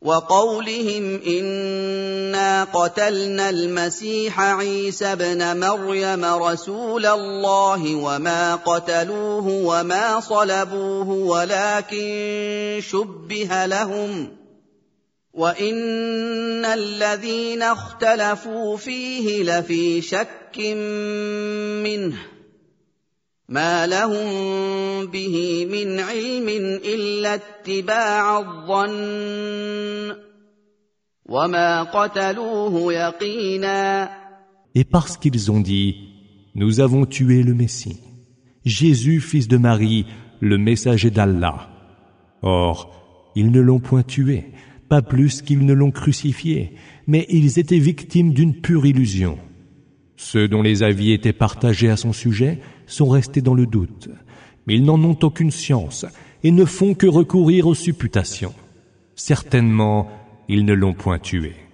وقولهم إنا قتلنا المسيح عيسى ابن مريم رسول الله وما قتلوه وما صلبوه ولكن شبه لهم وإن الذين اختلفوا فيه لفي شك منه ما لهم به من علم إلا اتباع الظن وما قتلوه يقينا. Et parce qu'ils ont dit, nous avons tué le Messie, Jésus, fils de Marie, le messager d'Allah. Or, ils ne l'ont point tué, pas plus qu'ils ne l'ont crucifié, mais ils étaient victimes d'une pure illusion. Ceux dont les avis étaient partagés à son sujet sont restés dans le doute, mais ils n'en ont aucune science et ne font que recourir aux supputations. Certainement, ils ne l'ont point tué.